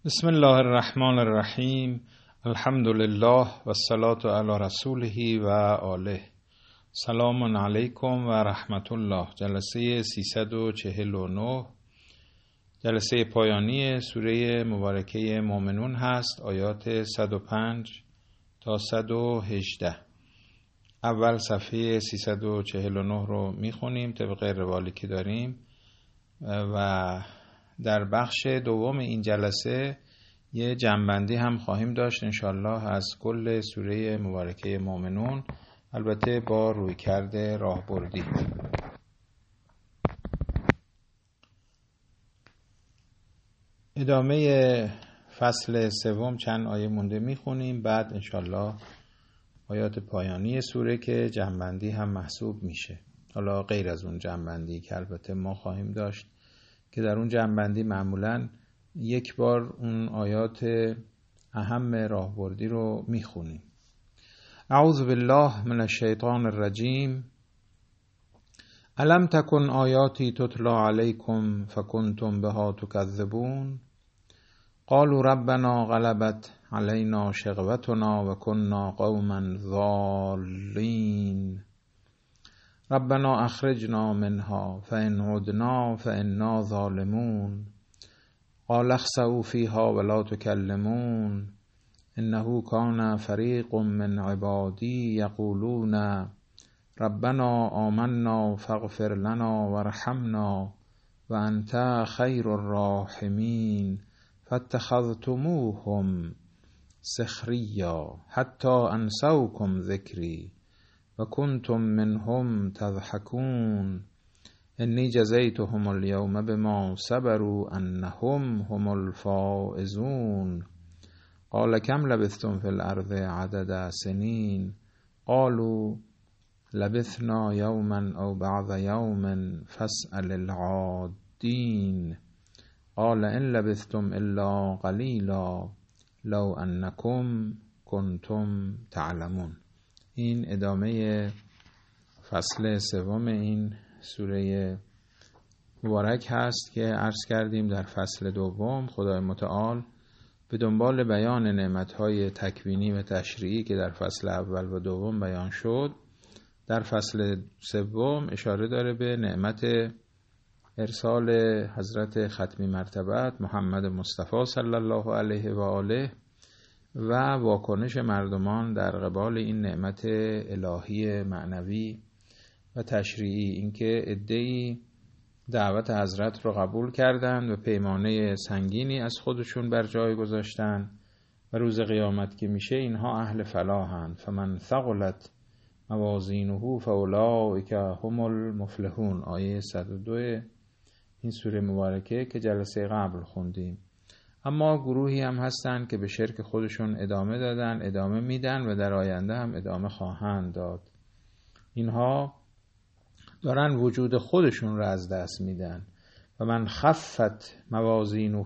بسم الله الرحمن الرحیم. الحمد لله و الصلاة علی رسوله و آله. سلام علیکم و رحمت الله. جلسه 349 جلسه پایانی سوره مبارکه مومنون هست. آیات 105 تا 118. اول صفحه 349 رو میخونیم طبق روالی که داریم و در بخش دوم این جلسه یه جمع‌بندی هم خواهیم داشت انشالله از کل سوره مبارکه مومنون، البته با رویکرد راهبردی. ادامه فصل سوم چند آیه مونده میخونیم، بعد انشالله آیات پایانی سوره که جمع‌بندی هم محسوب میشه. حالا غیر از اون جمع‌بندی که البته ما خواهیم داشت که در اون جمع‌بندی معمولاً یک بار اون آیات اهم راهبردی رو میخونیم. اعوذ بالله من الشیطان الرجیم. الم تکن آیاتی تتلا علیکم فکنتم بها تکذبون قالوا ربنا غلبت علینا شقوتنا و كنا قوما ضالین ربنا اخرجنا منها فإن عدنا فإنا ظالمون قال اخسئوا فيها ولا تكلمون إنه كان فريق من عبادي يقولون ربنا آمنا فاغفر لنا وارحمنا وأنت خير الراحمين فاتخذتموهم سخريا حتى أنسوكم ذكري وكنتم منهم تضحكون إني جزيتهم اليوم بما صبروا أنهم هم الفائزون قال كم لبثتم في الأرض عدد سنين قالوا لبثنا يوما أو بعض يوم فاسأل العادين قال إن لبثتم إلا قليلا لو أنكم كنتم تعلمون. این ادامه فصل سوم این سوره مبارک هست که عرض کردیم در فصل دوم خدای متعال به دنبال بیان نعمت‌های تکوینی و تشریعی که در فصل اول و دوم بیان شد، در فصل سوم اشاره داره به نعمت ارسال حضرت ختمی مرتبت محمد مصطفی صلی الله علیه و آله و واکنش مردمان در قبال این نعمت الهی معنوی و تشریعی، اینکه عده‌ای دعوت حضرت رو قبول کردند و پیمانه سنگینی از خودشون بر جای گذاشتن و روز قیامت که میشه اینها اهل فلاحند. فمن ثقلت موازینه فاولئک هم المفلحون. آیه 102 این سوره مبارکه که جلسه قبل خوندیم. اما گروهی هم هستند که به شرک خودشون ادامه دادن، ادامه میدن و در آینده هم ادامه خواهند داد. اینها دارن وجود خودشون را از دست میدن. و من خفت موازینه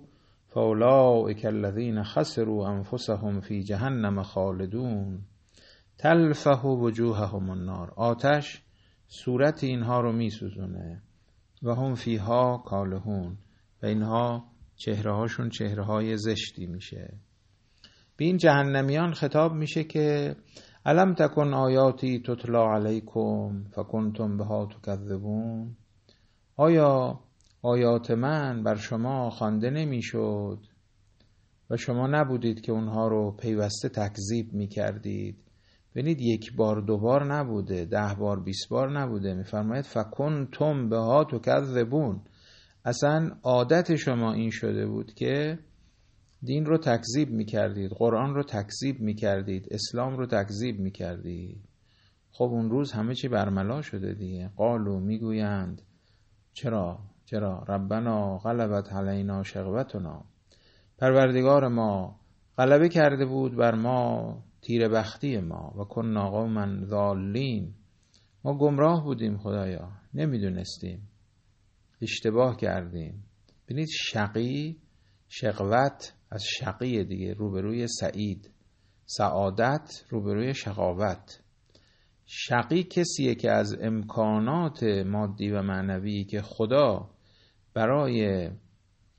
فاولئک الذین خسروا انفسهم فی جهنم خالدون تلفح وجوههم النار. آتش صورت اینها رو میسوزونه و هم فیها کالحون و اینها چهرهاشون چهرههای زشتی میشه. به این جهنمیان خطاب میشه که الم تکن آیاتی تتلا علیکم فکنتم بها تکذبون. آیا آیات من بر شما خوانده نمیشد و شما نبودید که اونها رو پیوسته تکذیب میکردید؟ ببینید یک بار دو بار نبوده، 10 بار 20 بار نبوده، میفرماید فکنتم بها تکذبون. اصلا عادت شما این شده بود که دین رو تکذیب میکردید، قرآن رو تکذیب میکردید، اسلام رو تکذیب میکردید. خب اون روز همه چی برملا شده دیگه. قالوا میگویند چرا ربنا غلبت علینا شقوتنا. پروردگار ما غلبه کرده بود بر ما تیره بختی ما و کنا قوما ضالین. ما گمراه بودیم خدایا، نمیدونستیم، اشتباه کردیم. ببینید شقی، شقوت از شقی دیگه، روبروی سعید، سعادت روبروی شقاوت. شقی کسیه که از امکانات مادی و معنوی که خدا برای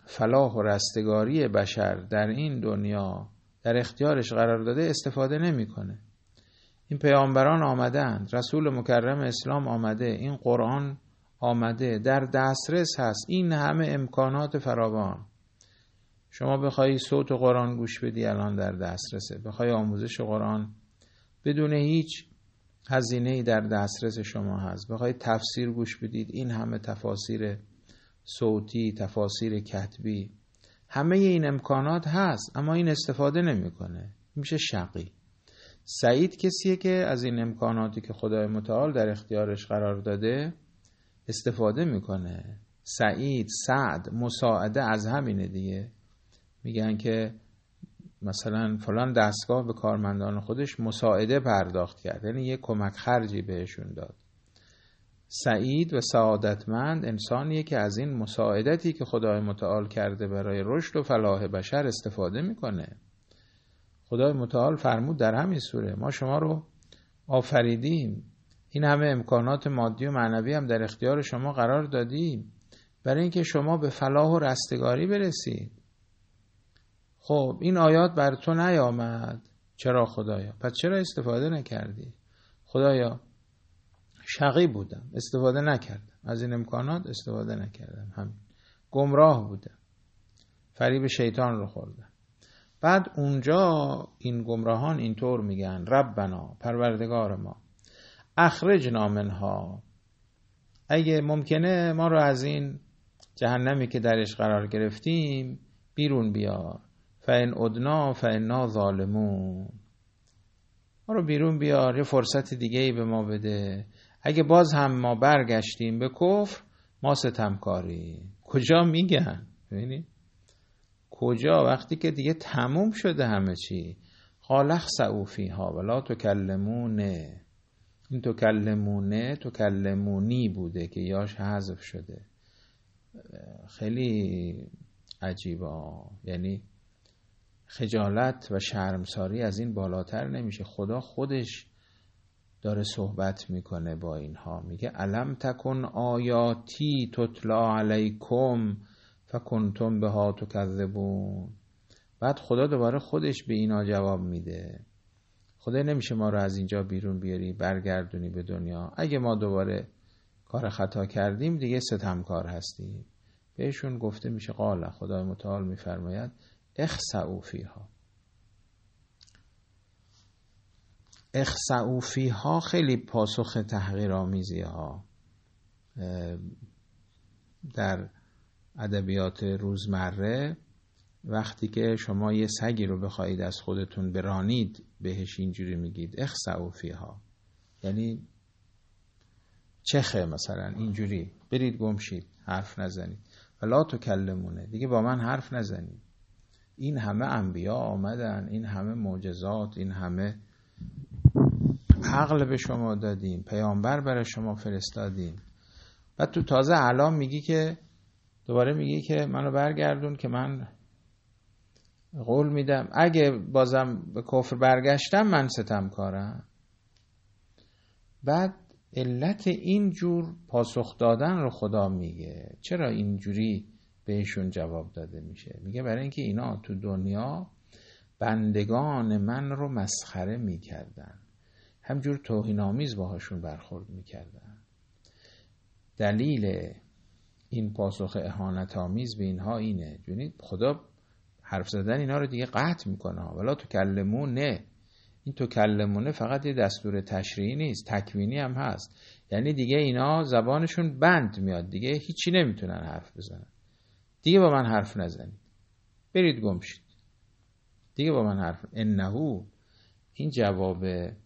فلاح و رستگاری بشر در این دنیا در اختیارش قرار داده استفاده نمیکنه. این پیامبران آمدند، رسول مکرم اسلام آمده، این قرآن آمده، در دسترس هست، این همه امکانات فراوان. شما بخوای صوت قرآن گوش بدی الان در دسترسه، بخوای آموزش قرآن بدون هیچ هزینه‌ای در دسترس شما هست، بخوای تفسیر گوش بدید، این همه تفاسیر صوتی، تفاسیر کتبی، همه این امکانات هست، اما این استفاده نمیکنه، میشه شقی. سعید کسیه که از این امکاناتی که خدای متعال در اختیارش قرار داده استفاده میکنه. سعید، سعد، مساعده از همینه دیگه. میگن که مثلا فلان دستگاه به کارمندان خودش مساعده پرداخت کرد، یعنی یه کمک خرجی بهشون داد. سعید و سعادتمند انسانیه که از این مساعدتی که خدای متعال کرده برای رشد و فلاح بشر استفاده میکنه. خدای متعال فرمود در همین سوره ما شما رو آفریدیم، این همه امکانات مادی و معنوی هم در اختیار شما قرار دادیم برای اینکه شما به فلاح و رستگاری برسید. خب این آیات بر تو نیامد، چرا خدایا؟ پس چرا استفاده نکردی؟ خدایا شقی بودم، استفاده نکردم، از این امکانات استفاده نکردم، همین گمراه بودم، فریب شیطان رو خوردم. بعد اونجا این گمراهان اینطور میگن ربنا، پروردگار ما، اخرجنا منها، اگه ممکنه ما رو از این جهنمی که درش قرار گرفتیم بیرون بیار، فإن عدنا فإنا ظالمون، ما رو بیرون بیار، یه فرصت دیگه ای به ما بده، اگه باز هم ما برگشتیم به کفر ما ستمکاری. کجا میگن؟ ببینید کجا؟ وقتی که دیگه تموم شده همه چی. قال اخسئوا فیها ولا تکلمونه، این تکلمونه تکلمونی بوده که یاش حذف شده. خیلی عجیبه، یعنی خجالت و شرمساری از این بالاتر نمیشه. خدا خودش داره صحبت میکنه با اینها، میگه الم تکن آیاتی تتلا علیکم فکنتم بها تکذبون. بعد خدا دوباره خودش به اینا جواب میده. خدا نمیشه ما رو از اینجا بیرون بیاری برگردونی به دنیا، اگه ما دوباره کار خطا کردیم دیگه ستمکار هستیم. بهشون گفته میشه قال، خدای متعال میفرماید اخسئوا فیها. اخسئوا فیها خیلی پاسخ تحقیرآمیزیه ها. در ادبیات روزمره وقتی که شما یه سگی رو بخواید از خودتون برانید بهش اینجوری میگید اخسئوا فیها، یعنی چخه، مثلا اینجوری برید گمشید، حرف نزنید. ولا تکلمونه، دیگه با من حرف نزنید. این همه انبیا آمدن، این همه معجزات، این همه عقل به شما دادیم، پیامبر برای شما فرستادیم، بعد تو تازه الان میگی که دوباره میگی که منو برگردون که من قول میدم اگه بازم به کفر برگشتم من ستمکارم. بعد علت این جور پاسخ دادن رو خدا میگه. چرا اینجوری بهشون جواب داده میشه؟ میگه برای اینکه اینا تو دنیا بندگان من رو مسخره میکردن، همجور توهین‌آمیز باهاشون برخورد میکردن. دلیل این پاسخ اهانت‌آمیز به اینها اینه، یعنی خدا حرف زدن اینا رو دیگه قطع میکنه. ولا تکلمونه، این تکلمونه فقط یه دستور تشریعی نیست، تکوینی هم هست. یعنی دیگه اینا زبانشون بند میاد، دیگه هیچی نمیتونن حرف بزنن. دیگه با من حرف نزنید، برید گم شید، دیگه با من حرف. انه، این جواب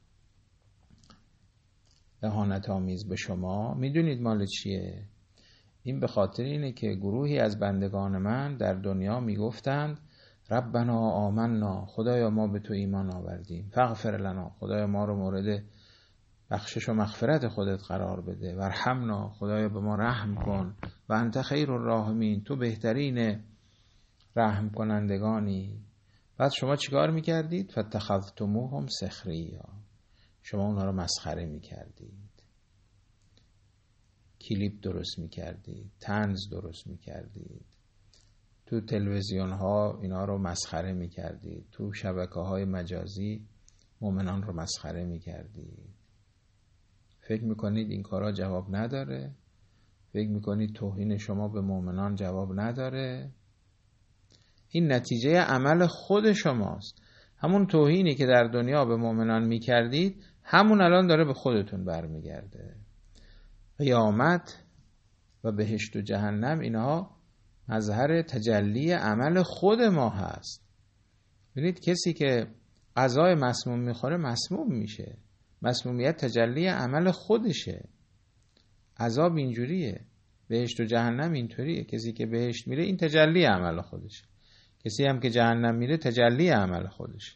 اهانت آمیز به شما میدونید مال چیه؟ این به خاطر اینه که گروهی از بندگان من در دنیا میگفتند ربنا آمنا، خدایا ما به تو ایمان آوردیم، فاغفر لنا، خدایا ما رو مورد بخشش و مغفرت خودت قرار بده، ورحمنا، خدایا به ما رحم کن، و انت خیر الراحمین، تو بهترین رحم کنندگانی. بعد شما چیکار میکردید؟ فاتخذتموهم سخریا، شما اونا رو مسخره میکردید، کلیپ درست میکردید، طنز درست میکردید، تو تلویزیون ها اینا رو مسخره میکردید، تو شبکه های مجازی مؤمنان رو مسخره میکردید. فکر میکنید این کارا جواب نداره؟ فکر میکنید توهین شما به مؤمنان جواب نداره؟ این نتیجه عمل خود شماست. همون توهینی که در دنیا به مؤمنان میکردید همون الان داره به خودتون برمیگرده. قیامت و بهشت و جهنم اینها مظهر تجلی عمل خود ما هست. ببینید کسی که غذای مسموم میخوره مسموم میشه. مسمومیت تجلی عمل خودشه. عذاب اینجوریه، بهشت و جهنم اینطوریه. کسی که بهشت میره این تجلی عمل خودشه، کسی هم که جهنم میره تجلی عمل خودشه.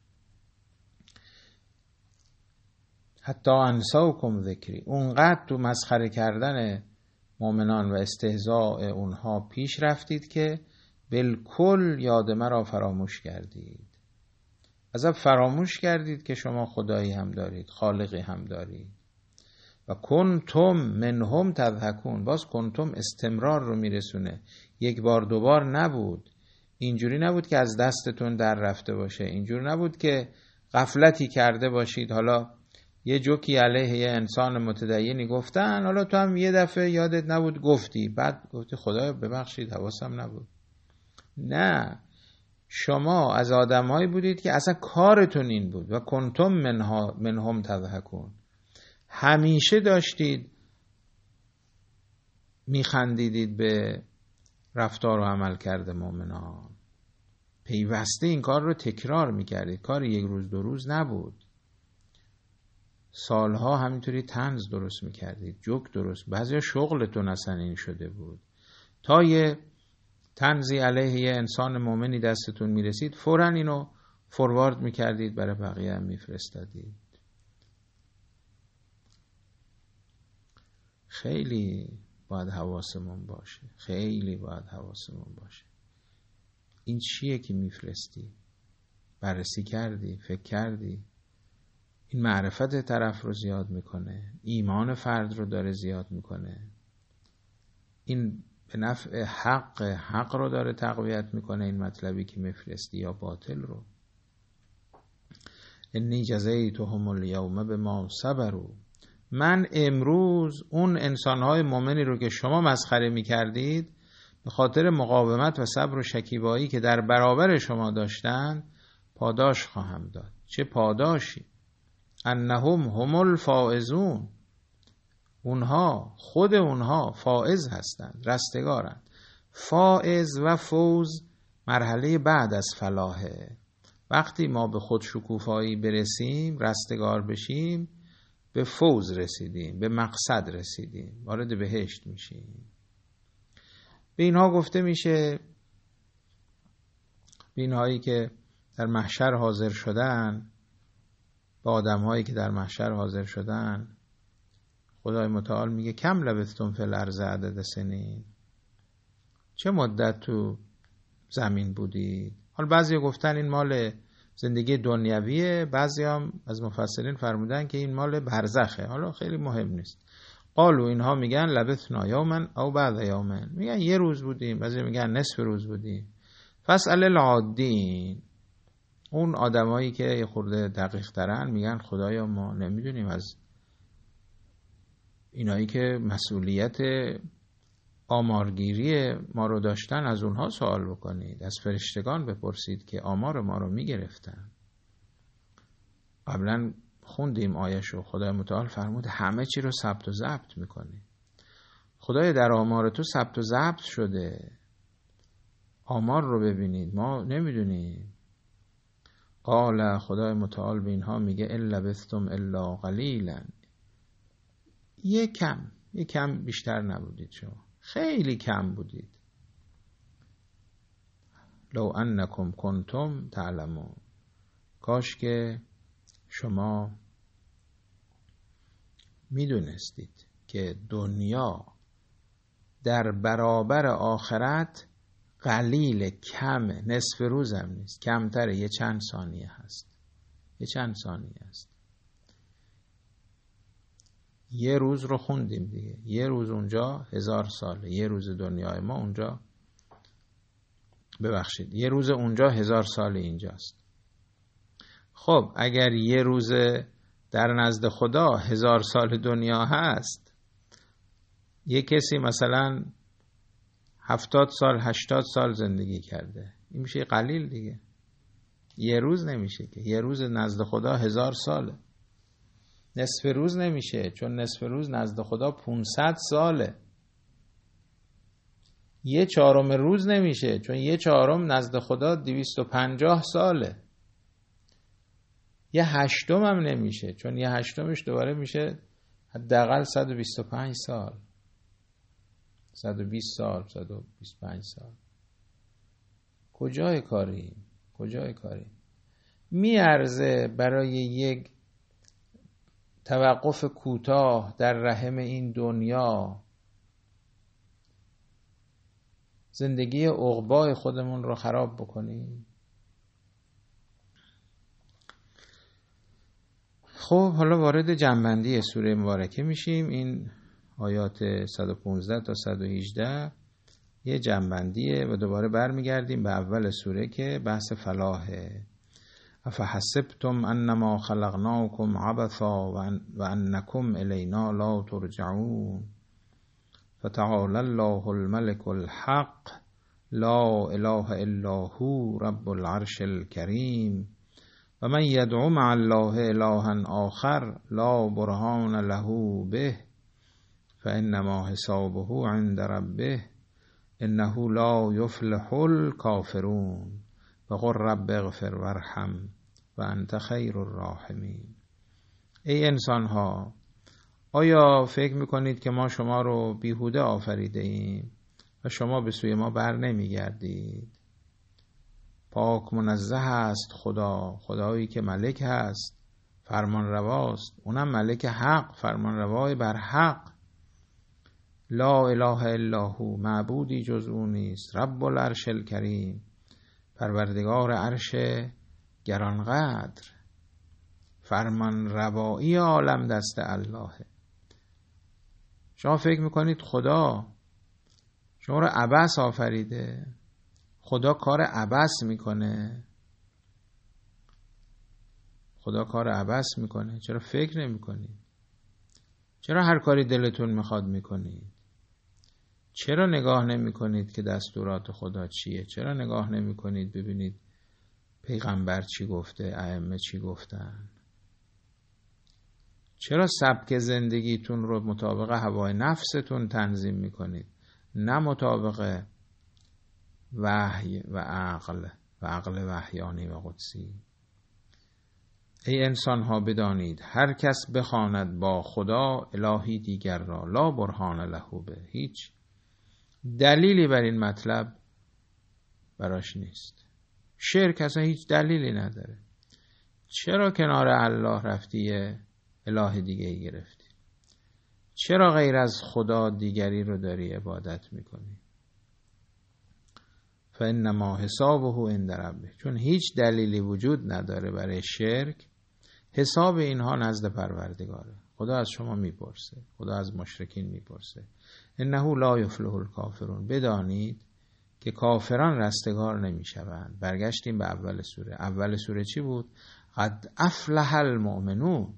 حتی انساکم ذکری، اونقدر تو مسخره کردن مؤمنان و استهزاء اونها پیش رفتید که بالکل یاد مرا فراموش کردید. عذاب فراموش کردید که شما خدایی هم دارید، خالقی هم دارید. و کنتم منهم تضحکون، باز کنتم استمرار رو میرسونه، یک بار دوبار نبود. اینجوری نبود که از دستتون در رفته باشه، اینجوری نبود که غفلتی کرده باشید، حالا یه جوکی علیه یه انسان متدینی گفتن، حالا تو هم یه دفعه یادت نبود گفتی، بعد گفتی خدایا ببخشید حواسم نبود. نه، شما از آدمایی بودید که اصلا کارتون این بود. و کنتم منهم تضحکون، همیشه داشتید میخندیدید به رفتار و عمل کرده مؤمنان، پیوسته این کار رو تکرار میکردید. کار یک روز دو روز نبود، سالها همینطوری طنز درست میکردید، جوک درست، بعضیا شغلتون اصلا این شده بود. تا یه طنزی علیه یه انسان مؤمنی دستتون میرسید فوراً اینو فوروارد میکردید، برای بقیه هم میفرستادید. خیلی باید حواسمون باشه، خیلی باید حواسمون باشه. این چیه که میفرستی؟ بررسی کردی؟ فکر کردی؟ این معرفت طرف رو زیاد میکنه، ایمان فرد رو داره زیاد میکنه، این به نفع حق رو داره تقویت میکنه، این مطلبی که میفرستی، یا باطل رو. انی جزیتهم الیوم بما صبروا، من امروز اون انسانهای مؤمنی رو که شما مسخره میکردید به خاطر مقاومت و صبر و شکیبایی که در برابر شما داشتن پاداش خواهم داد. چه پاداشی؟ انهم هم الفائزون، خود اونها فائز هستند، رستگارند. فائز و فوز مرحله بعد از فلاحه. وقتی ما به خود شکوفایی برسیم، رستگار بشیم، به فوز رسیدیم، به مقصد رسیدیم، وارد بهشت میشیم. به اینها گفته میشه، به اینهایی که در محشر حاضر شدن، به آدمهایی که در محشر حاضر شدن، خدای متعال میگه کم لبثتم فی الارض عدد سنین، چه مدت تو زمین بودید؟ حالا بعضی گفتن این مال زندگی دنیویه، بعضی هم از مفسرین فرمودن که این مال برزخه. حالا خیلی مهم نیست. قالو، اینها میگن لبثنا یوما او بعد یومن، میگن یه روز بودیم، بعضی میگن نصف روز بودیم. فاسأل العادین، اون آدمایی که یه خورده دقیق ترن میگن خدایا ما نمیدونیم، از اینایی که مسئولیت آمارگیری ما رو داشتن از اونها سوال بکنید، از فرشتگان بپرسید که آمار ما رو میگرفتن. قبلا خوندیم آیه‌شو، خدای متعال فرمود همه چی رو ثبت و ضبط میکنه. خدای در آمار تو ثبت و ضبط شده، آمار رو ببینید، ما نمیدونیم. قال، خدای متعال به اینها میگه الا لبثتم الا قلیلا، یه کم بیشتر نبودید شما، خیلی کم بودید. لو انکم کنتم تعلمون، کاش که شما میدونستید که دنیا در برابر آخرت قلیل، کمه، نصف روز هم نیست، کمتره، یه چند ثانیه هست. یه روز رو خوندیم دیگه، یه روز اونجا 1000 ساله، یه روز دنیای ما اونجا ببخشید، یه روز اونجا 1000 سال اینجاست. خب اگر یه روز در نزد خدا 1000 سال دنیا هست، یه کسی مثلا 70 سال 80 سال زندگی کرده، این میشه قلیل دیگه. یه روز نمیشه که، یه روز نزد خدا 1000 ساله. نصف روز نمیشه، چون نصف روز نزد خدا 500 ساله. یه چهارم روز نمیشه، چون یه چهارم نزد خدا 250 ساله. یه هشتم هم نمیشه، چون یه هشتمش دوباره میشه حداقل 125 سال، 120 سال، 125 سال. کجای کاری؟ میارزه برای یک توقف کوتاه در رحم این دنیا زندگی عقبای خودمون رو خراب بکنیم؟ خب حالا وارد جنبندی سوره مبارکه میشیم. این آیات 115 تا 118 یه جنبندیه و دوباره برمیگردیم به اول سوره که بحث فلاحه. افحسبتم انما خلقناکم عبثا و انکم الینا لا ترجعون فتعالى الله الملك الحق لا اله الا هو رب العرش الكريم و من یدعو مع الله الها آخر لا برهان له به فانما حسابه عند ربه انه لا یفلح الکافرون وقل رب اغفر وارحم و انت خیر الراحمین. ای انسان ها، آیا فکر میکنید که ما شما رو بیهوده آفریده ایم و شما به سوی ما بر نمیگردید؟ پاک منزه است خدا، خدایی که ملک هست، فرمان رواست، اونم ملک حق، فرمان روای بر حق. لا اله الا هو، معبودی جز او نیست. رب العرش الکریم، پروردگار عرش گرانقدر. فرمان روایی عالم دست اللهه. شما فکر میکنید خدا شما رو عبث آفریده؟ خدا کار عبث میکنه؟ خدا کار عبث میکنه؟ چرا فکر نمیکنید؟ چرا هر کاری دلتون میخواد میکنید؟ چرا نگاه نمیکنید که دستورات خدا چیه؟ چرا نگاه نمیکنید ببینید پیغمبر چی گفته، ائمه چی گفتن؟ چرا سبک زندگیتون رو مطابق هوای نفستون تنظیم میکنید، نه مطابق وحی و عقل وحیانی و قدسی؟ ای انسان ها بدانید هر کس بخواند با خدا الهی دیگر را لا برهان له به، هیچ دلیلی بر این مطلب براش نیست. شرک اصلا هیچ دلیلی نداره. چرا کنار الله رفتیه اله دیگه ای گرفتی؟ چرا غیر از خدا دیگری رو داری عبادت میکنی؟ فانما حسابه عند ربه، چون هیچ دلیلی وجود نداره برای شرک. حساب اینها نزد پروردگاره. خدا از شما میپرسه، خدا از مشرکین میپرسه. انه لا یفلح الکافرون، بدانید که کافران رستگار نمیشوند. برگشتیم به اول سوره. اول سوره چی بود؟ قد افلح المؤمنون.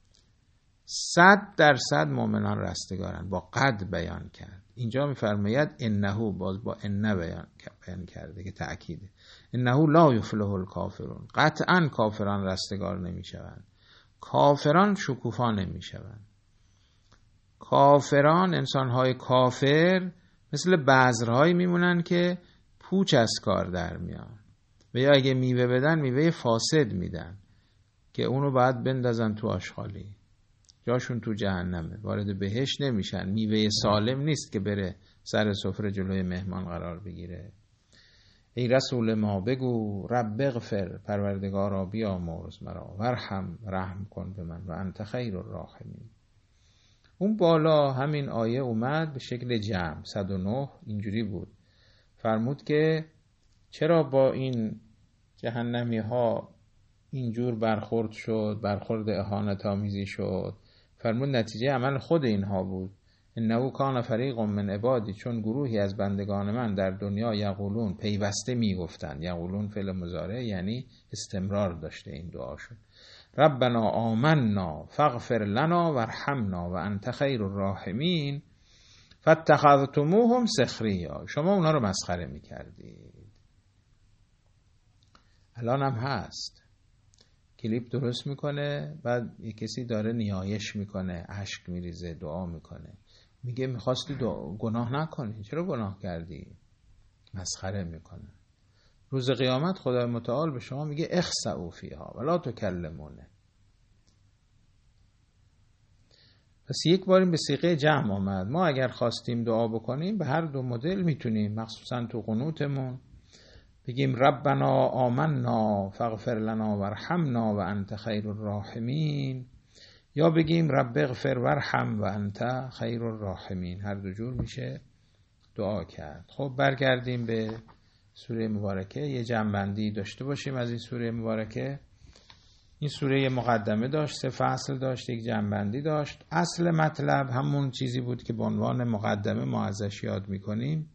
100% مؤمنان رستگارن. با قد بیان کرد. اینجا میفرماید انه، باز با انه بیان کرده که تأکیده. انه لا یفلح الکافرون، قطعا کافران رستگار نمیشوند. کافران شکوفا نمیشوند. کافران، انسانهای کافر مثل بذرهایی میمونن که پوچ از کار در میان و یا اگه میوه بدن میوه فاسد میدن که اونو باید بندازن تو آشغالی، جاشون تو جهنمه، وارد بهشت نمیشن. میوه سالم نیست که بره سر سفره جلوی مهمان قرار بگیره. ای رسول ما بگو رب اغفر، پروردگارا بیامرز مرا، ورحم، رحم کن به من، و انت خیر الراحمین. اون بالا همین آیه اومد به شکل جمع 109 اینجوری بود. فرمود که چرا با این جهنمی ها اینجور برخورد شد، برخورد اهانت آمیزی شد؟ فرمود نتیجه عمل خود اینها بود. انه کان فریق من عبادی، چون گروهی از بندگان من در دنیا یقولون، پیوسته میگفتند، یقولون فعل مضارع یعنی استمرار داشته این دعاشون، ربنا آمنا فاغفر لنا وارحمنا وانت خیر الراحمین فاتخذتموهم سخریا، شما اونا رو مسخره میکردید. الان هم هست، کلیپ درست میکنه، بعد یه کسی داره نیایش میکنه، اشک میریزه، دعا میکنه، میگه میخواستی گناه نکنی، چرا گناه کردی؟ مسخره میکنه. روز قیامت خدای متعال به شما میگه اخسئوا فیها ولا تکلمونه. پس یک باریم به صیغه جمع آمد. ما اگر خواستیم دعا بکنیم به هر دو مدل میتونیم، مخصوصا تو قنوتمون بگیم ربنا آمنا فاغفر لنا وارحمنا وانت خیر الراحمین، یا بگیم رب اغفر وارحم وانت خیر الراحمین. هر دو جور میشه دعا کرد. خب برگردیم به سوره مبارکه، یه جمع‌بندی داشته باشیم از این سوره مبارکه. این سوره یه مقدمه داشت، 3 فصل داشت، یک جمع‌بندی داشت. اصل مطلب همون چیزی بود که به عنوان مقدمه ما ازش یاد میکنیم.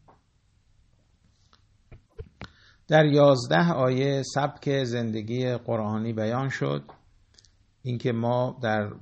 در 11 آیه سبک زندگی قرآنی بیان شد، اینکه ما در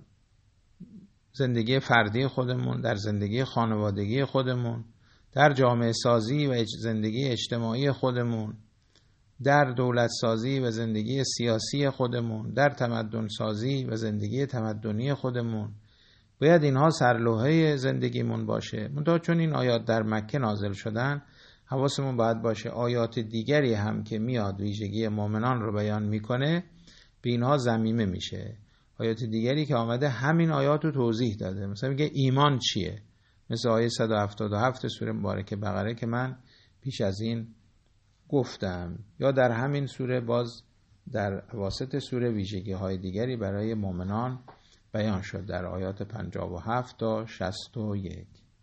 زندگی فردی خودمون، در زندگی خانوادگی خودمون، در جامعه سازی و زندگی اجتماعی خودمون، در دولت سازی و زندگی سیاسی خودمون، در تمدن سازی و زندگی تمدنی خودمون باید اینها سرلوحه زندگیمون باشه. منتها چون این آیات در مکه نازل شدن، حواسمون باید باشه آیات دیگری هم که میاد ویژگی مؤمنان رو بیان میکنه به اینها ضمیمه میشه. آیات دیگری که آمده همین آیات رو توضیح داده، مثلا میگه ایمان چیه، مثل آیه 177 سوره مبارکه بقره که من پیش از این گفتم، یا در همین سوره باز در واسط سوره ویژگی های دیگری برای مؤمنان بیان شد در آیات 57 تا 61.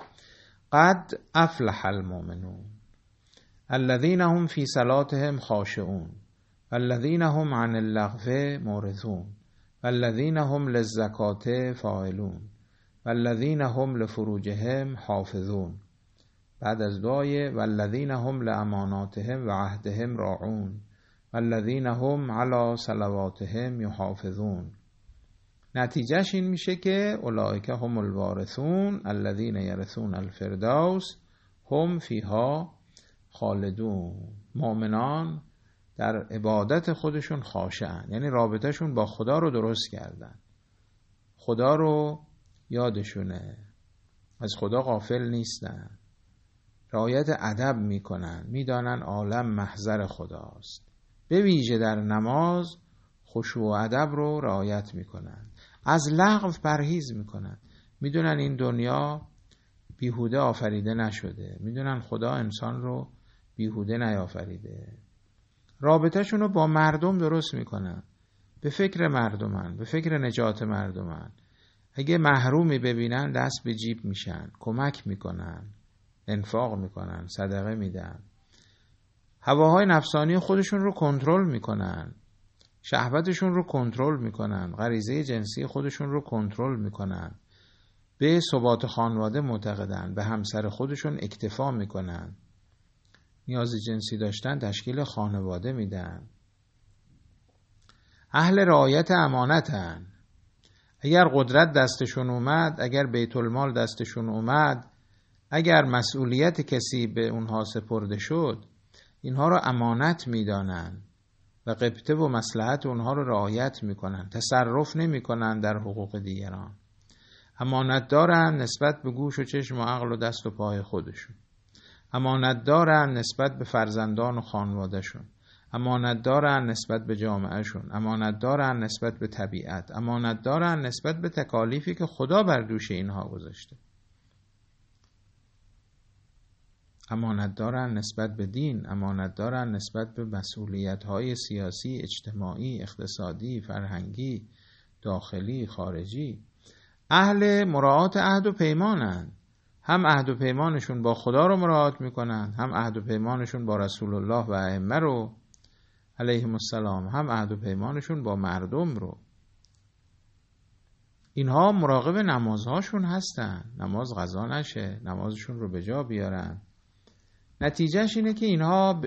قد افلح المؤمنون الذين هم في صلاتهم خاشعون والذين هم عن اللغو معرضون والذين هم للزکاة فاعلون والذين هم لفروجهم حافظون. بعد از دعای والذین هم لاماناتهم و عهدهم راعون والذین هم علی صلواتهم یحافظون. نتیجهش این میشه که اولئک هم الوارثون الذین یرثون الفردوس هم فیها خالدون. مؤمنان در عبادت خودشون خاشعن، یعنی رابطهشون با خدا رو درست کردن، خدا رو یادشونه، از خدا غافل نیستن، رعایت ادب میکنن، میدانن عالم محضر خداست، به ویژه در نماز خشوع و ادب رو رعایت میکنن، از لغو پرهیز میکنن، میدونن این دنیا بیهوده آفریده نشده، میدونن خدا انسان رو بیهوده نیافریده، رابطهشون رو با مردم درست میکنن، به فکر مردمن، به فکر نجات مردمن، اگه محرومی ببینن دست به جیب میشن، کمک میکنن، انفاق میکنن، صدقه میدن، هواهای نفسانی خودشون رو کنترل میکنن، شهوتشون رو کنترل میکنن، غریزه جنسی خودشون رو کنترل میکنن، به ثبات خانواده معتقدن، به همسر خودشون اکتفا میکنن، نیاز جنسی داشتن تشکیل خانواده میدن، اهل رعایت امانتن. اگر قدرت دستشون اومد، اگر بیت المال دستشون اومد، اگر مسئولیت کسی به اونها سپرده شد، اینها رو امانت میدانن و غبطه و مصلحت اونها رو رعایت میکنن، تصرف نمیکنن در حقوق دیگران، امانت دارن نسبت به گوش و چشم و عقل و دست و پای خودشون، امانت دارن نسبت به فرزندان و خانوادهشون، امانت دارن نسبت به جامعهشون، امانت دارن نسبت به طبیعت، امانت دارن نسبت به تکالیفی که خدا بر دوش اینها گذاشته، امانت دارن نسبت به دین، امانت دارن نسبت به مسئولیت‌های سیاسی، اجتماعی، اقتصادی، فرهنگی، داخلی، خارجی. اهل مراعات عهد و پیمانن، هم عهد و پیمانشون با خدا رو مراعات میکنن، هم عهد و پیمانشون با رسول الله و ائمه رو علیهم السلام، هم عهد و پیمانشون با مردم رو. اینها مراقب نمازهاشون هستن، نماز قضا نشه، نمازشون رو به جا بیارن. نتیجهش اینه که اینها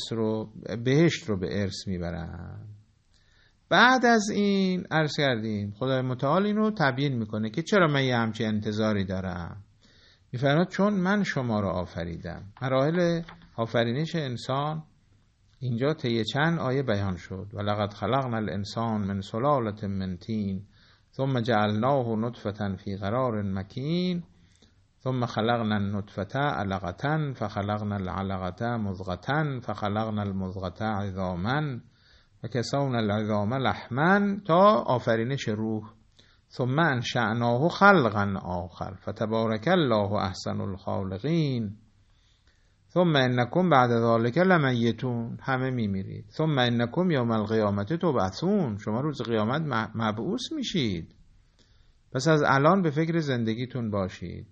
بهشت رو به ارث میبرن. بعد از این عرض کردیم خدای متعال این رو تبیین میکنه که چرا من یه همچین انتظاری دارم. میفرماد چون من شما رو آفریدم. مراحل آفرینش انسان اینجا طی چند آیه بیان شد. ولقد خلقنا الانسان من سلالة من طین ثم جعلناه نطفة فی قرار مکین ثم خلقنا النطفة علقة فخلقنا العلقة مضغة فخلقنا المضغة عظاما وکسونا العظام لحما تا آفرینش روح. ثم انشأناه خلقا آخر فتبارک الله احسن الخالقین ثم انکم بعد ذلک لمیتون. همه میمیرید. ثم انکم یوم القیامت تبعثون. شما روز قیامت مبعوث میشید. پس از الان به فکر زندگیتون باشید.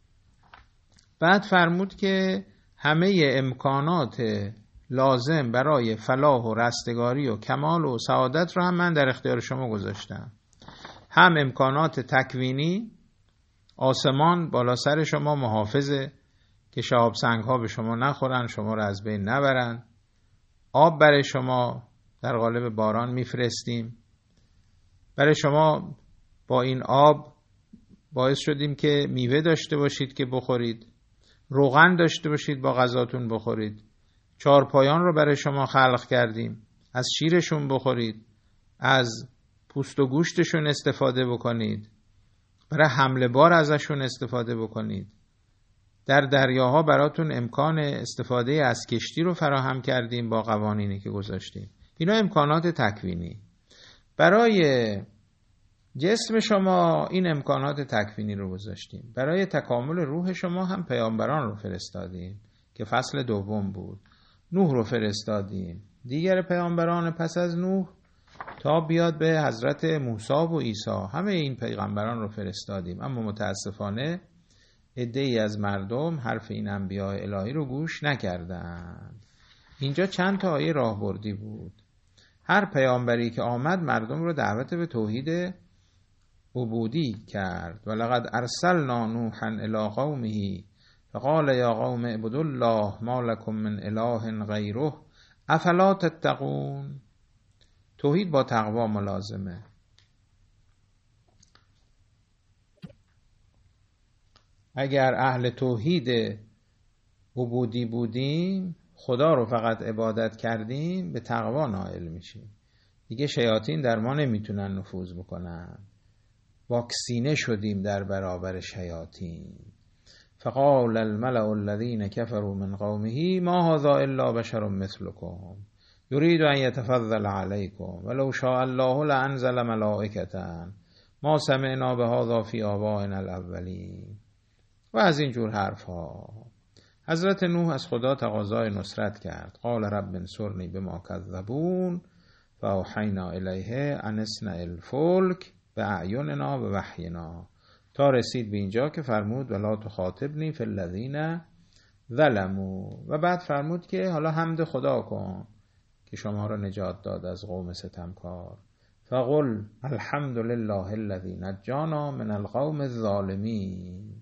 بعد فرمود که همه امکانات لازم برای فلاح و رستگاری و کمال و سعادت رو هم من در اختیار شما گذاشتم. هم امکانات تکوینی، آسمان بالا سر شما محافظه که شهاب سنگ ها به شما نخورن، شما رو از بین نبرن. آب برای شما در قالب باران میفرستیم. برای شما با این آب باعث شدیم که میوه داشته باشید که بخورید، روغن داشته باشید با غذاتون بخورید. چارپایان رو برای شما خلق کردیم، از شیرشون بخورید، از پوست و گوشتشون استفاده بکنید، برای حمل بار ازشون استفاده بکنید. در دریاها براتون امکان استفاده از کشتی رو فراهم کردیم با قوانینی که گذاشتیم. اینا امکانات تکوینی. برای جسم شما این امکانات تکوینی رو گذاشتیم. برای تکامل روح شما هم پیامبران رو فرستادیم که فصل دوم بود. نوح رو فرستادیم، دیگر پیامبران پس از نوح تا بیاد به حضرت موسی و عیسی، همه این پیغمبران رو فرستادیم. اما متاسفانه عده‌ای از مردم حرف این انبیاء الهی رو گوش نکردند. اینجا چند تا آیه راهبردی بود. هر پیامبری که آمد مردم رو دعوت به توحید عبودی کرد. ولقد ارسلنا نوحا الی قومه فقال یا قوم اعبدوا الله ما لكم من اله غیره افلا تتقون. توحید با تقوا ملازمه. اگر اهل توحید عبودی بودیم، خدا رو فقط عبادت کردیم، به تقوا نائل میشیم. دیگه شیاطین در ما نمیتونن نفوذ بکنن. واکسینه شدیم در برابر شیاطین. فقال الملأ الذين كفروا من قومه ما هذا الا بشر مثلكم يريد ان يتفضل عليكم ولو شاء الله لانزل ملائكة ما سمعنا بهذا في آبائنا الاولین. و از این جور حرف ها. حضرت نوح از خدا تقاضای نصرت کرد. قال رب انصرنی بما کذبون فاوحینا الیه ان اصنع الفلک باعیننا و وحینا، تا رسید به اینجا که فرمود ولا تخاطبنی فی الذین ظلموا. و بعد فرمود که حالا حمد خدا کن که شما را نجات داد از قوم ستمکار. فقل الحمد لله الذی نجانا من القوم الظالمین.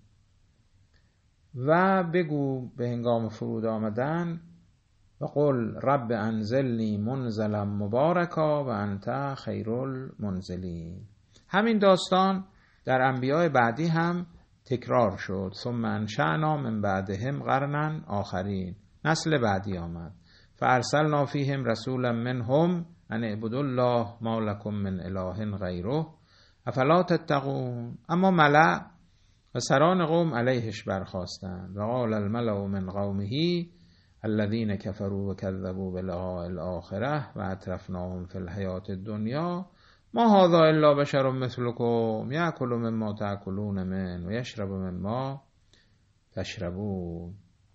و بگو به هنگام فرود آمدن و قل رب انزلنی منزلا مبارکا و انت خیر المنزلین. همین داستان در انبیاء بعدی هم تکرار شد. ثم انشأنا من بعدهم قرنا آخرین. نسل بعدی آمد. فارسلنا فیهم رسولا منهم ان اعبدوا الله ما لكم من اله غیره افلا تتقون. اما ملأ و سران قوم علیهش برخاستند. و قال الملأ من قومه الذين كفروا وكذبوا بلقاء الآخرة و اترفناهم في الحیاة الدنیا ما هذا الا بشر مثلكم یأکل مما تأکلون من و یشرب مما تشربون.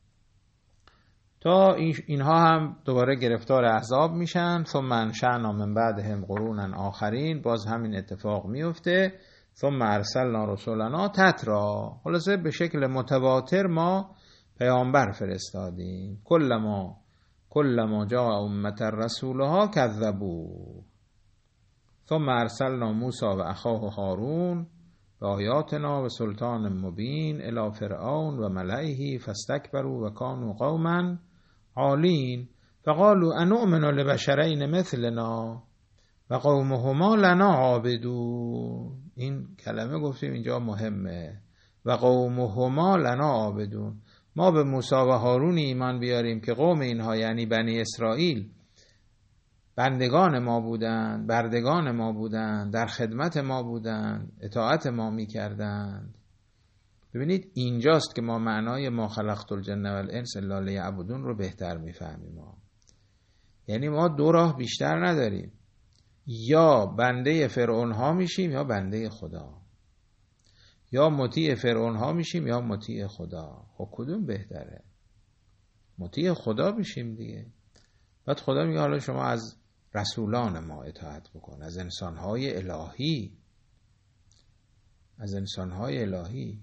تا اینها هم دوباره گرفتار احزاب میشن. ثم انشأنا من بعدهم قرونا آخرین. باز همین اتفاق میفته. ثم ارسلنا رسولنا تترا. خلاصه به شکل متواتر ما پیامبر فرستادیم. کلما جاء امة رسولها کذبوا. ثم ارسلنا موسی و اخاه هارون به آیاتنا و سلطان مبین الی فرعون و ملئه فاستکبروا و کانوا قوما عالین فقالوا انؤمن لبشرین مثلنا و قومهما لنا عابدون. این کلمه گفتیم اینجا مهمه، و قومهما لنا عابدون. ما به موسی و هارون ایمان بیاریم که قوم اینها یعنی بنی اسرائیل بندگان ما بودند، بردگان ما بودند، در خدمت ما بودند، اطاعت ما میکردند. ببینید اینجاست که ما معنای ما خلقت الجن و الانس الا لیعبدون رو بهتر میفهمیم. یعنی ما دو راه بیشتر نداریم، یا بنده فرعون ها میشیم یا بنده خدا، یا مطیع فرعون ها میشیم یا مطیع خدا. خب کدوم بهتره؟ مطیع خدا میشیم دیگه. بعد خدا میگه حالا شما از رسولان ما اطاعت بکن، از انسانهای الهی، از انسانهای الهی.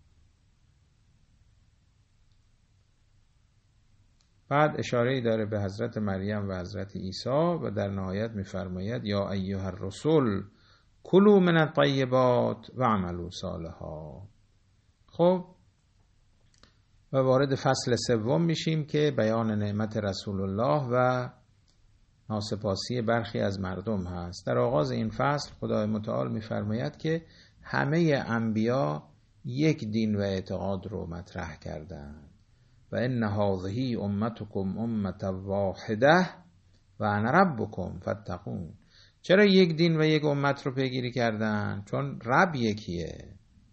بعد اشاره‌ای داره به حضرت مریم و حضرت عیسی و در نهایت می‌فرماید یا ایها الرسل کلوا من الطیبات و اعملوا صالحا. خب و وارد فصل سوم میشیم که بیان نعمت رسول الله و ناسپاسی برخی از مردم هست. در آغاز این فصل خدای متعال می‌فرماید که همه انبیا یک دین و اعتقاد رو مطرح کردند و ان هذه امتکم امه واحده و انا ربکم فاتقون. چرا یک دین و یک امت رو پیگیری کردن؟ چون رب یکیه.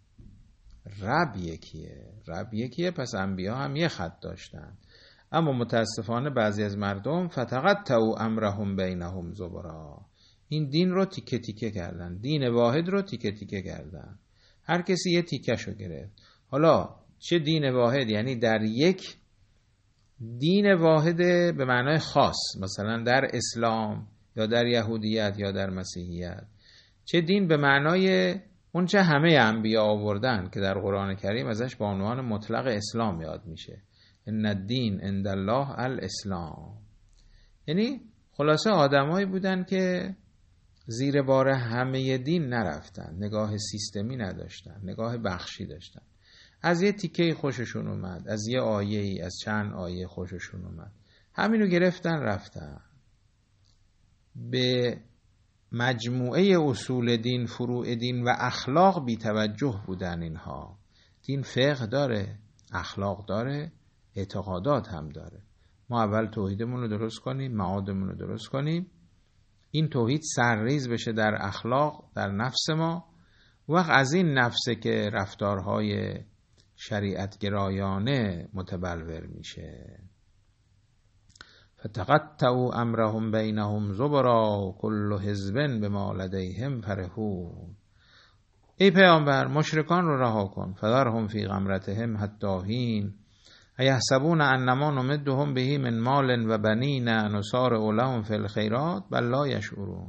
رب یکیه، پس انبیا هم یه خط داشتن. اما متاسفانه بعضی از مردم فتقطعوا امرهم بینهم زبرا، این دین رو تیکه تیکه کردن، دین واحد رو تیکه تیکه کردن، هر کسی یه تیکه شو گرفت. حالا چه دین واحد؟ یعنی در یک دین واحد به معنای خاص، مثلا در اسلام یا در یهودیت یا در مسیحیت. چه دین به معنای اون چه همه انبیا آوردن که در قرآن کریم ازش با عنوان مطلق اسلام یاد میشه، ان الدین عند الله الاسلام. یعنی خلاصه آدمایی بودن که زیر بار همه دین نرفتن، نگاه سیستمی نداشتن، نگاه بخشی داشتن. از یه تیکه خوششون اومد، از یه آیه‌ای، از چند آیه خوششون اومد، همینو گرفتن رفتن. به مجموعه اصول دین، فروع دین و اخلاق بی توجه بودن اینها. دین فقه داره، اخلاق داره، اعتقادات هم داره. ما اول توحیدمون رو درست کنیم، معادمون رو درست کنیم، این توحید سرریز بشه در اخلاق، در نفس ما. وقت از این نفسه که رفتارهای شریعت گرایانه متبلور میشه. فتقطعوا امرهم بینهم زبرا کل حزب بما لدیهم فرحون. ای پیامبر مشرکان رو رها کن، فذرهم فی غمرتهم حتی حین ایحسبون انما نمدهم به من مال و بنین نسارع لهم فی الخیرات بل لا یشعرون.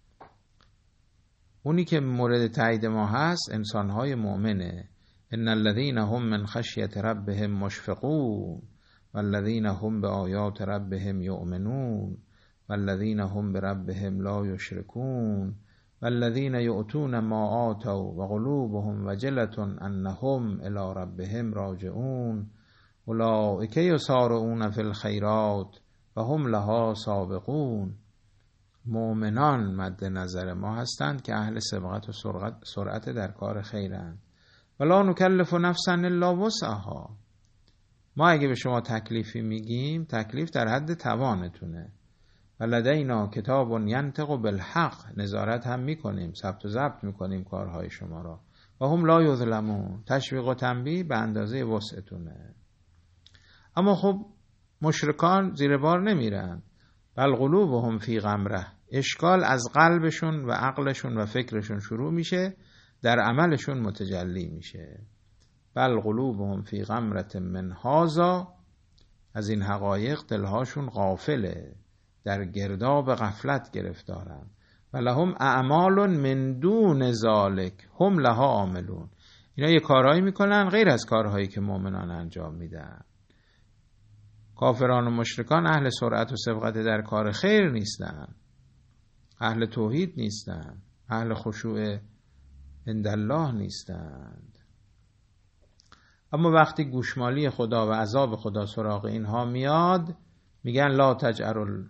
اونی که مورد تایید ما هست انسانهای مؤمنه. ان الذین هم من خشیت ربهم مشفقون والذین هم بآیات ربهم یؤمنون والذین هم بربهم لا یشرکون والذین یؤتون ما آتوا وقلوبهم وجلة انهم الی ربهم راجعون اولئک یسارعون فی الخیرات و هم لها سابقون. مؤمنان مد نظر ما هستند که اهل سبقت و سرعت در کار خیرند. ولا نکلف نفسا الا وسعها. ما اگه به شما تکلیفی میگیم، تکلیف در حد توانتونه. ولدینا کتاب ینطق بالحق، نظارت هم میکنیم، ثبت و ضبط میکنیم کارهای شما را. و هم لا یظلمون، تشویق و تنبیه به اندازه وسعتونه. اما خب مشرکان زیر بار نمیرن. بل قلوبهم فی غمره، اشکال از قلبشون و عقلشون و فکرشون شروع میشه، در عملشون متجلی میشه. بل قلوبهم فی غمرة من هذا، از این حقایق دلهاشون غافله، در گرداب غفلت گرفتارن. و لهم اعمال من دون ذالک هم لها عاملون. اینا یه کارهایی میکنن غیر از کارهایی که مؤمنان انجام میدن. کافران و مشرکان اهل سرعت و سبقت در کار خیر نیستن، اهل توحید نیستن، اهل خشوع عند الله نیستند. اما وقتی گوشمالی خدا و عذاب خدا سراغ اینها میاد، میگن لا تجعلوا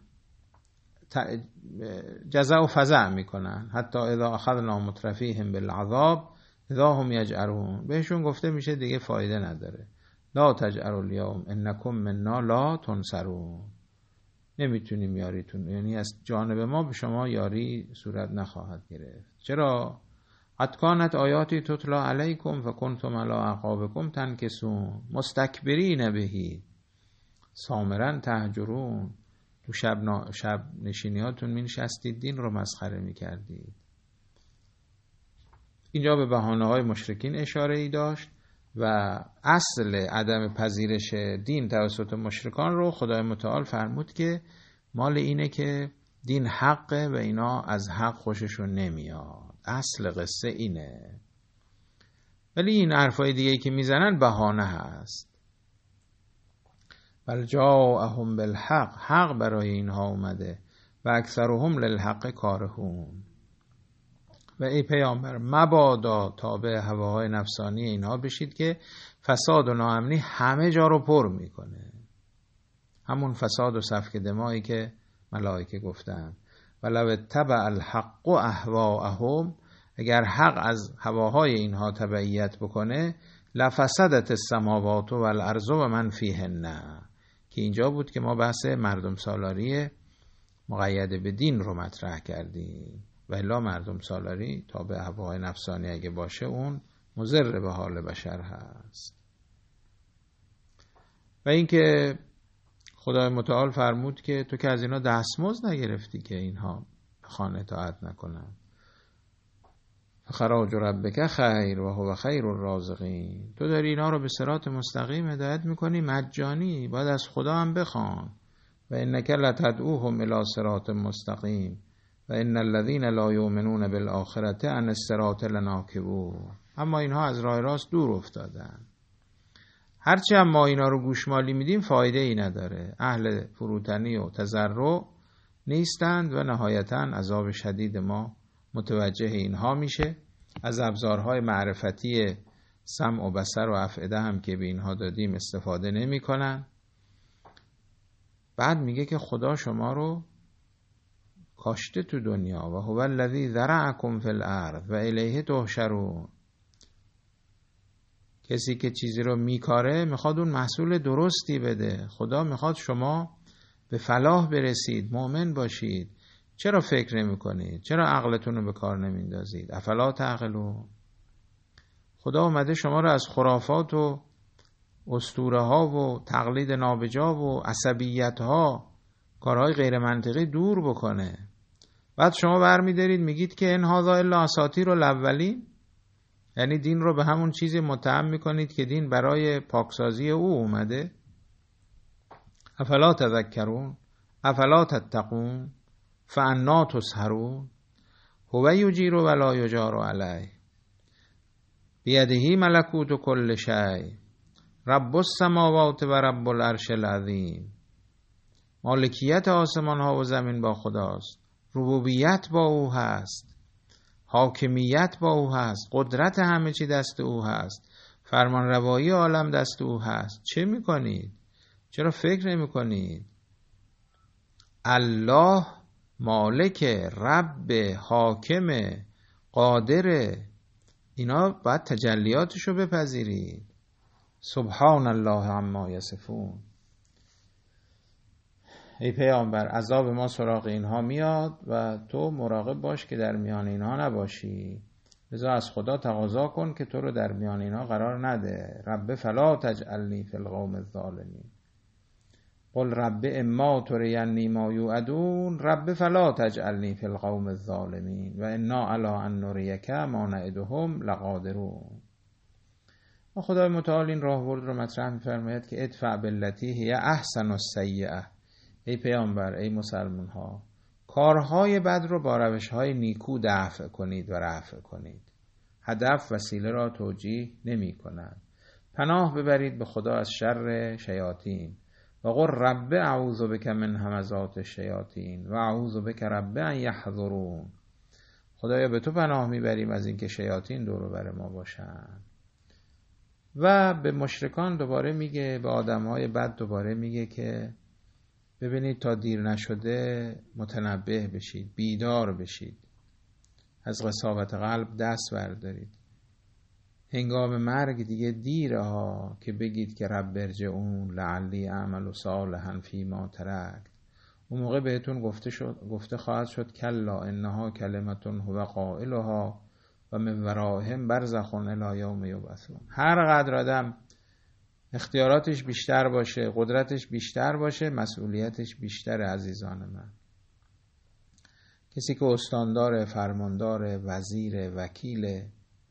جزع و فزع میکنن. حتی اذا اخذنا مترفیهم بالعذاب اذا هم یجأرون، بهشون گفته میشه دیگه فایده نداره. لا تجأروا اليوم انکم منا لا تنصرون، نمیتونیم یاریتون، یعنی از جانب ما به شما یاری صورت نخواهد گرفت. چرا؟ قد کانت آیاتی تتلا علیکم فکنتم علی اعقابکم تنکسون مستکبرین بهی سامرا تهجرون. تو شب نشینیاتون می نشستید دین رو مسخره می کردید. اینجا به بهانه‌های مشرکین اشاره ای داشت و اصل عدم پذیرش دین توسط مشرکان رو خدای متعال فرمود که مال اینه که دین حقه و اینا از حق خوششون نمیاد. اصل قصه اینه. ولی این حرفای دیگه که میزنن بهانه هست. بل جاءهم بالحق، حق برای اینها اومده و اکثرهم للحق کارهون. و ای پیامبر مبادا تابع هواهای نفسانی اینها بشید که فساد و ناامنی همه جا رو پر میکنه. همون فساد و سفک دمایی که ملائکه گفتن. ولو اتبع الحق اهواءهم، اگر حق از هواهای اینها تبعیت بکنه لفسدت السماوات والارض و من فیهن، که اینجا بود که ما بحث مردم سالاری مقید به دین رو مطرح کردیم. و الا مردم سالاری تابع هواهای نفسانی اگه باشه اون مضر به حال بشر هست. و اینکه خدای متعال فرمود که تو که از اینا دستمزد نگرفتی که اینها خانه اطاعت نکنن. فخراج ربک خیر و هو خیر الرازقین، تو داری اینا رو به صراط مستقیم هدایت میکنی مجانی، باید از خدا هم بخوان. و انک لتدعوهم الی صراط مستقیم و ان الذین لا یؤمنون بالآخرة عن الصراط لناکبون. اما اینها از راه راست دور افتادن. هرچی هم ما اینا رو گوشمالی میدیم فایده ای نداره. اهل فروتنی و تضرع نیستند و نهایتاً عذاب شدید ما متوجه اینها میشه. از ابزارهای معرفتی سمع و بصر و افئده هم که به اینها دادیم استفاده نمی کنن. بعد میگه که خدا شما رو کاشته تو دنیا و هو الذی ذرأکم فی الارض و الیه تحشرون. کسی که چیزی رو میکاره میخواد اون محصول درستی بده. خدا میخواد شما به فلاح برسید، مؤمن باشید. چرا فکر نمی کنید؟ چرا عقلتون رو به کار نمی اندازید؟ افلا تعقلون. خدا اومده شما رو از خرافات و اسطوره ها و تقلید نابجا و عصبیت ها، کارهای غیر منطقی دور بکنه. بعد شما برمی دارید میگید که ان هذا الا اساطیر الاولین، یعنی دین رو به همون چیزی متهم میکنید که دین برای پاکسازی او اومده. افلا تذکرون افلا تتقون فانا تسحرون هو یجیر ولا یجار علیه بیده ملکوت کل شیء رب السماوات و رب العرش العظیم. مالکیت آسمان ها و زمین با خداست، ربوبیت با او هست، حاکمیت با او هست، قدرت همه چی دست او هست، فرمان روایی عالم دست او هست. چه میکنید؟ چرا فکر نمی کنید؟ الله مالک، رب، حاکم، قادر، اینا باید تجلیاتشو بپذیرید. سبحان الله عما یصفون. ای پیامبر عذاب ما سراغ اینها میاد و تو مراقب باش که در میان اینها نباشی. لذا از خدا تقاضا کن که تو رو در میان اینها قرار نده. رب فلا تجعلنی فی القوم الظالمین. قل رب اما ترینی ما یوعدون رب فلا تجعلنی فی القوم الظالمین و انا علی ان نریک ما نعدهم لقادرون. و خدای متعال این راهبرد رو مطرح می‌فرماید که ادفع بالتی هی احسن السیئه. ای پیامبر، ای مسلمان ها، کارهای بد رو با روش‌های نیکو دفع کنید و رفع کنید. هدف وسیله را توجیه نمی کند. پناه ببرید به خدا از شر شیاطین. و قل رب اعوذ بک من همزات الشیاطین و اعوذ بک رب ان یحضرون. خدایا به تو پناه میبریم از اینکه شیاطین دور و بر ما باشن. و به مشرکان دوباره میگه، به آدمهای بد دوباره میگه که ببینید تا دیر نشده متنبه بشید، بیدار بشید، از قساوت قلب دست بردارید. هنگام مرگ دیگه دیره ها که بگید که رب ارجعون لعلی اعمل صالحا فیما ترکت. اون موقع بهتون گفته خواهد شد کلا انها کلمة هو قائلها و من ورائهم برزخ الی یوم یبعثون. هر قدر آدم اختیاراتش بیشتر باشه، قدرتش بیشتر باشه، مسئولیتش بیشتر. عزیزان من، کسی که استاندار، فرماندار، وزیر، وکیل،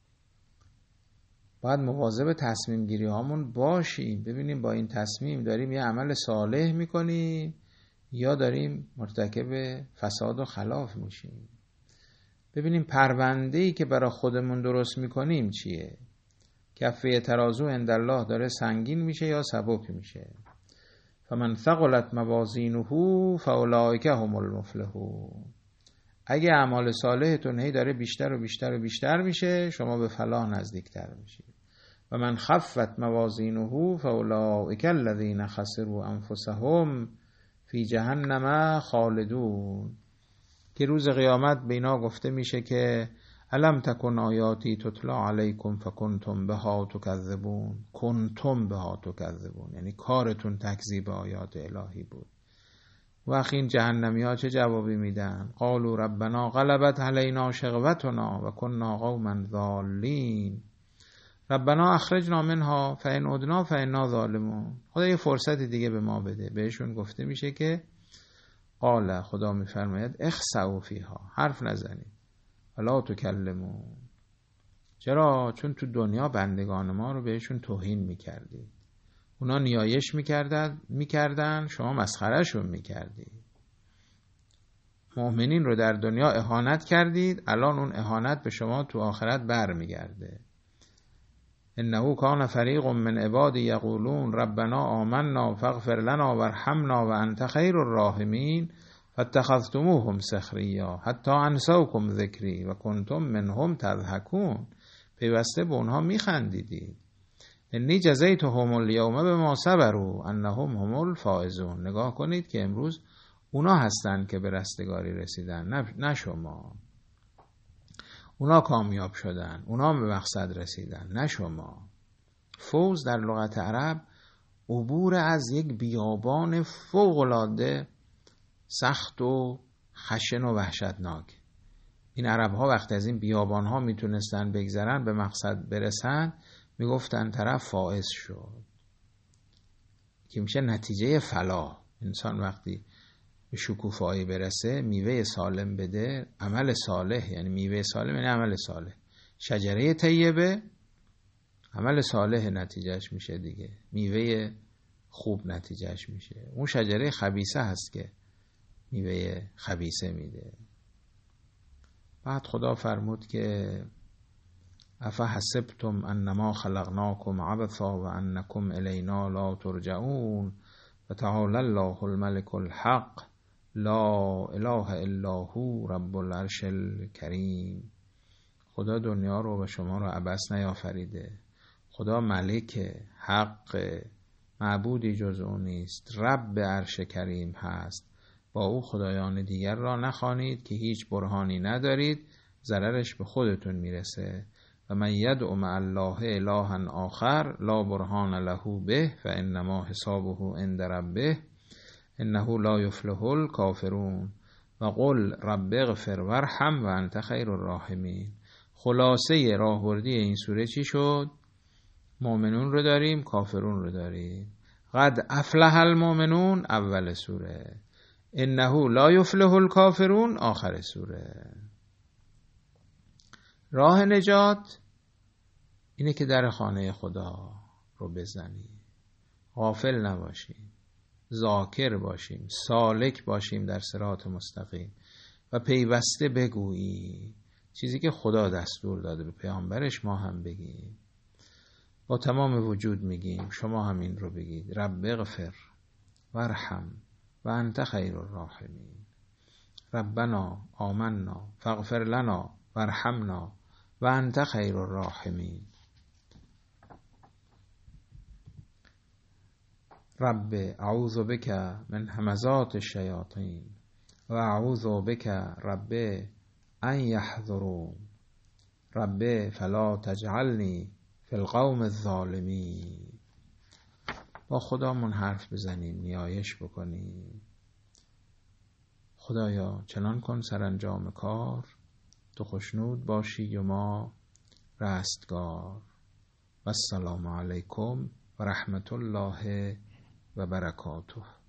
باید مواظب تصمیم گیری هامون باشیم. ببینیم با این تصمیم داریم یه عمل صالح میکنیم یا داریم مرتکب فساد و خلاف میشیم. ببینیم پرونده‌ای که برای خودمون درست میکنیم چیه؟ کفه ترازو عندالله داره سنگین میشه یا سبک میشه؟ فمن ثقلت موازینه فاولئک هم المفلحون. اگه اعمال صالحتون هی داره بیشتر و بیشتر و بیشتر میشه، شما به فلاح نزدیکتر میشید. و من خفت موازینه فاولئک الذین خسروا انفسهم فی جهنم خالدون. که روز قیامت به اینا گفته میشه که الم تکن آیاتی تتلا علیکم فکنتم بها تکذبون. کنتم بها تکذبون یعنی کارتون تکذیب آیات الهی بود. و این جهنمی ها چه جوابی میدن؟ قالوا ربنا غلبت علینا شقوتنا و کنا قوما ضالین ربنا اخرجنا منها فان عدنا فانا ظالمون. خدا یه فرصت دیگه به ما بده. بهشون گفته میشه که قال، خدا میفرماید اخسئوا فیها، حرف نزنید، ولا تکلمون. چرا؟ چون تو دنیا بندگان ما رو بهشون توهین میکردید. اونا نیایش میکردن، شما مسخرهشون میکردید. مؤمنین رو در دنیا اهانت کردید، الان اون اهانت به شما تو آخرت بر میگرده. انه کان فریق من عبادی یقولون ربنا آمنا فاغفر لنا وارحمنا وانت خیر الراحمین فاتخذتموهم سخریا حتی انسوکم ذکری و کنتم منهم تضحکون. پیوسته به اونها میخندیدید. انی جزیتهم الیوم بما صبروا انهم هم الفائزون. نگاه کنید که امروز اونا هستن که به رستگاری رسیدن، نه شما. اونا کامیاب شدن، اونا به مقصد رسیدن، نه شما. فوز در لغت عرب عبور از یک بیابان فوق‌العاده سخت و خشن و وحشتناک. این عرب ها وقتی از این بیابان ها میتونستن بگذرن به مقصد برسن، میگفتن طرف فائز شد، که میشه نتیجه فلاح. انسان وقتی به شکوفایی برسه، میوه سالم بده، عمل صالح، یعنی میوه سالم یعنی عمل صالح. شجره طیبه عمل صالح نتیجهش میشه دیگه، میوه خوب نتیجهش میشه. اون شجره خبیثه هست که میوه خبیثه میده. بعد خدا فرمود که افحسبتم انما خلقناکم عبثا و انکم الینا لا ترجعون و تعالی الله الملك الحق لا اله الا هو رب العرش الکریم. خدا دنیا رو و شما رو عبث نیافریده. خدا ملک حق، معبودی جز او نیست، رب عرش کریم هست. با او خدایان دیگر را نخوانید که هیچ برهانی ندارید، ضررش به خودتون میرسه. و من یدعو مع الله الها آخر لا برهان له به فانما حسابه عند ربه انه لا یفلح الکافرون و قل رب اغفر وارحم و انت خیر الراحمین. خلاصه راهبردی این سوره چی شد؟ مؤمنون رو داریم، کافرون رو داریم. قد افلح المؤمنون اول سوره، انه لا یفلح الکافرون آخر سوره. راه نجات اینه که در خانه خدا رو بزنیم، غافل نباشیم، ذاکر باشیم، سالک باشیم در صراط مستقیم و پیوسته بگویی چیزی که خدا دستور داده به پیامبرش، ما هم بگیم، با تمام وجود میگیم. شما هم این رو بگید، رب اغفر وارحم و انت خیر الراحمین. ربنا آمنا فاغفر لنا وارحمنا وانت خیر الراحمین. رب اعوذ بک من همزات الشیاطین و اعوذ بک رب ان یحضرون. رب فلا تجعلنی فی القوم الظالمین. با خدامون حرف بزنیم، نیایش بکنیم. خدایا چنان کن سرانجام کار، تو خوشنود باشی و ما رستگار. و السلام علیکم و رحمت الله و برکاته.